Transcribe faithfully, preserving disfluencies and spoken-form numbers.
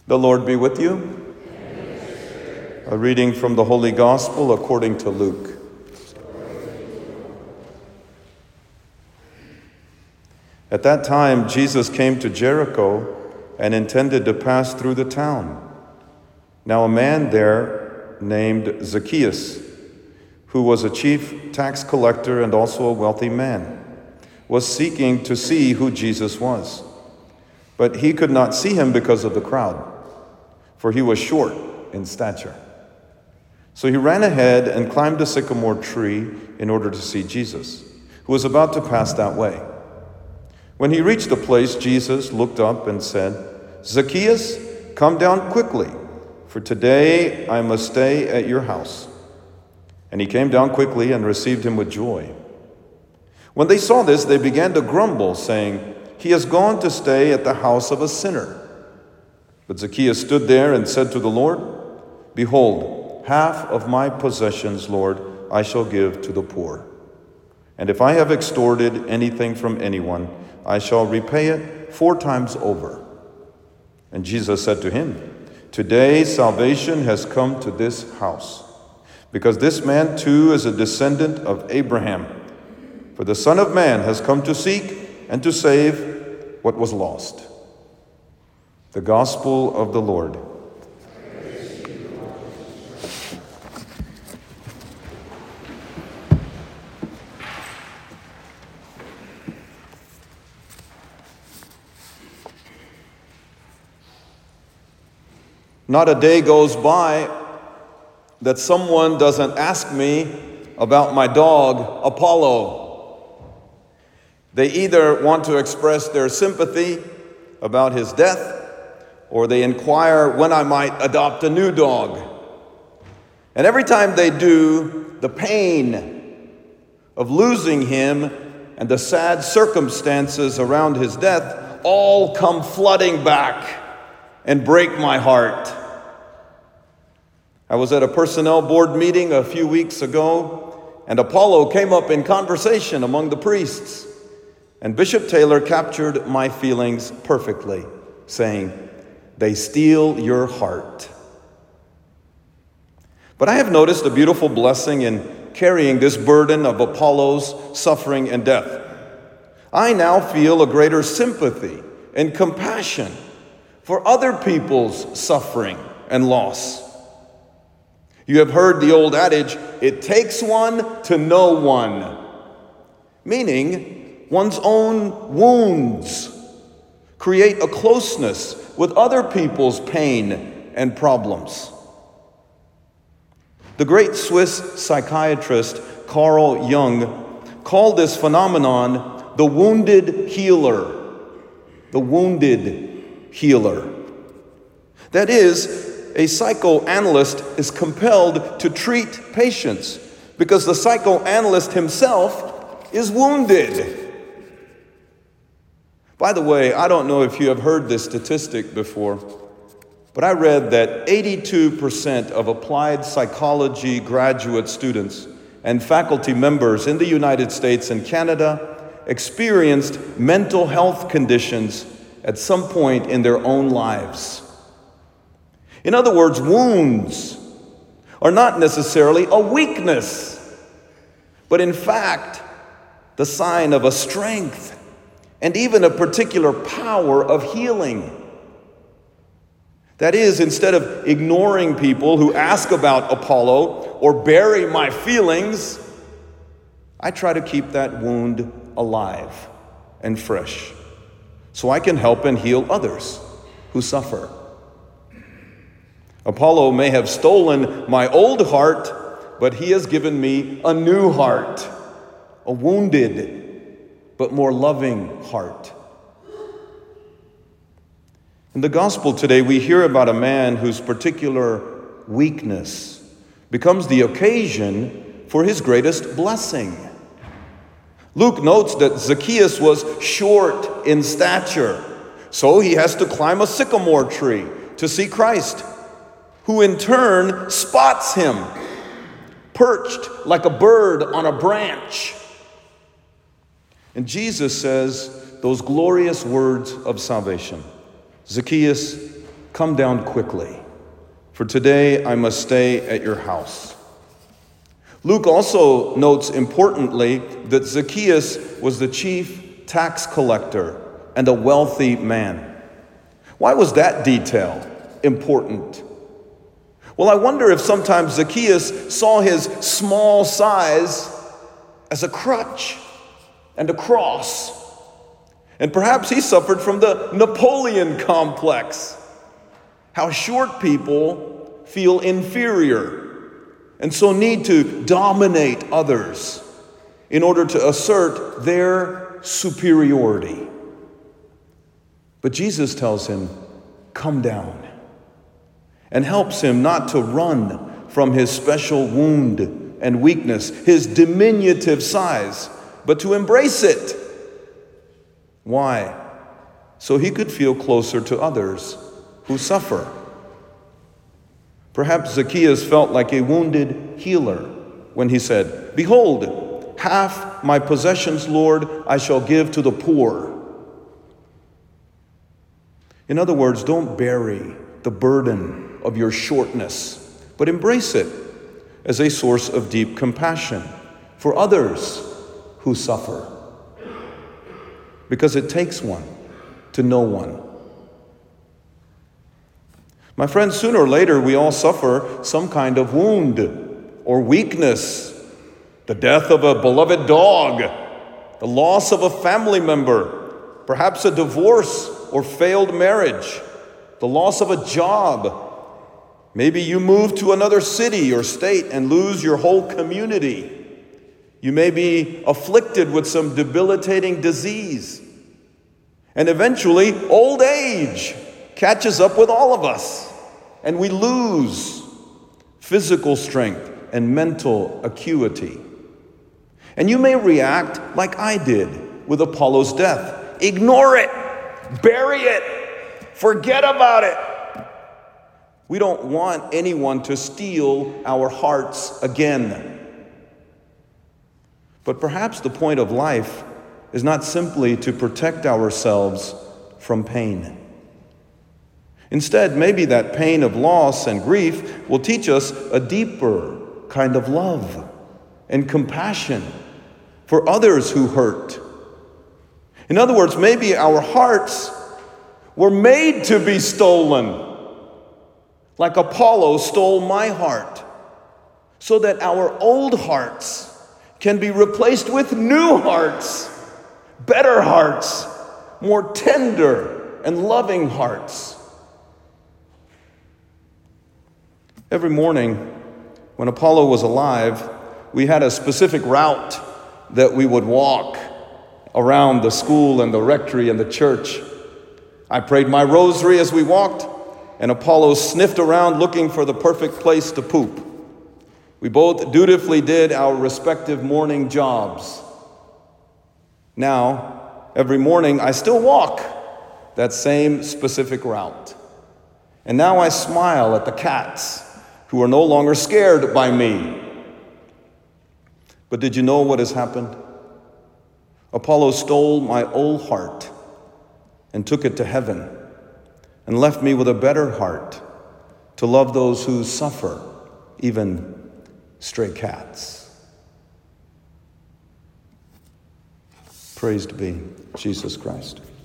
The Lord be with you. A reading from the Holy Gospel according to Luke. At that time, Jesus came to Jericho and intended to pass through the town. Now a man there named Zacchaeus, who was a chief tax collector and also a wealthy man, was seeking to see who Jesus was. But he could not see him because of the crowd, for he was short in stature. So he ran ahead and climbed a sycamore tree in order to see Jesus, who was about to pass that way. When he reached the place, Jesus looked up and said, "Zacchaeus, come down quickly, for today I must stay at your house." And he came down quickly and received him with joy. When they saw this, they began to grumble, saying, "He has gone to stay at the house of a sinner." But Zacchaeus stood there and said to the Lord, "Behold, half of my possessions, Lord, I shall give to the poor. And if I have extorted anything from anyone, I shall repay it four times over." And Jesus said to him, "Today salvation has come to this house, because this man too is a descendant of Abraham. For the Son of Man has come to seek and to save what was lost." The Gospel of the Lord. Not a day goes by that someone doesn't ask me about my dog, Apollo. They either want to express their sympathy about his death, or they inquire when I might adopt a new dog. And every time they do, the pain of losing him and the sad circumstances around his death all come flooding back and break my heart. I was at a personnel board meeting a few weeks ago, and Apollo came up in conversation among the priests. And Bishop Taylor captured my feelings perfectly, saying, "They steal your heart." But I have noticed a beautiful blessing in carrying this burden of Apollo's suffering and death. I now feel a greater sympathy and compassion for other people's suffering and loss. You have heard the old adage, "It takes one to know one," meaning one's own wounds create a closeness with other people's pain and problems. The great Swiss psychiatrist Carl Jung called this phenomenon the wounded healer. The wounded healer. That is, a psychoanalyst is compelled to treat patients because the psychoanalyst himself is wounded. By the way, I don't know if you have heard this statistic before, but I read that eighty-two percent of applied psychology graduate students and faculty members in the United States and Canada experienced mental health conditions at some point in their own lives. In other words, wounds are not necessarily a weakness, but in fact, the sign of a strength and even a particular power of healing. That is, instead of ignoring people who ask about Apollo or bury my feelings, I try to keep that wound alive and fresh so I can help and heal others who suffer. Apollo may have stolen my old heart, but he has given me a new heart, a wounded but more loving heart. In the gospel today, we hear about a man whose particular weakness becomes the occasion for his greatest blessing. Luke notes that Zacchaeus was short in stature, so he has to climb a sycamore tree to see Christ, who in turn spots him, perched like a bird on a branch. And Jesus says those glorious words of salvation, "Zacchaeus, come down quickly, for today I must stay at your house." Luke also notes importantly that Zacchaeus was the chief tax collector and a wealthy man. Why was that detail important? Well, I wonder if sometimes Zacchaeus saw his small size as a crutch and a cross. And perhaps he suffered from the Napoleon complex, how short people feel inferior and so need to dominate others in order to assert their superiority. But Jesus tells him, "Come down," and helps him not to run from his special wound and weakness, his diminutive size, but to embrace it. Why? So he could feel closer to others who suffer. Perhaps Zacchaeus felt like a wounded healer when he said, "Behold, half my possessions, Lord, I shall give to the poor." In other words, don't bury the burden of your shortness, but embrace it as a source of deep compassion for others who suffer. Because it takes one to know one. My friends, sooner or later we all suffer some kind of wound or weakness. The death of a beloved dog, the loss of a family member, perhaps a divorce or failed marriage, the loss of a job. Maybe you move to another city or state and lose your whole community. You may be afflicted with some debilitating disease. And eventually, old age catches up with all of us, and we lose physical strength and mental acuity. And you may react like I did with Apollo's death. Ignore it, bury it, forget about it. We don't want anyone to steal our hearts again. But perhaps the point of life is not simply to protect ourselves from pain. Instead, maybe that pain of loss and grief will teach us a deeper kind of love and compassion for others who hurt. In other words, maybe our hearts were made to be stolen, like Apollo stole my heart, so that our old hearts can be replaced with new hearts, better hearts, more tender and loving hearts. Every morning when Apollo was alive, we had a specific route that we would walk around the school and the rectory and the church. I prayed my rosary as we walked, and Apollo sniffed around looking for the perfect place to poop. We both dutifully did our respective morning jobs. Now, every morning I still walk that same specific route. And now I smile at the cats who are no longer scared by me. But did you know what has happened? Apollo stole my old heart and took it to heaven and left me with a better heart to love those who suffer, even stray cats. Praised be Jesus Christ.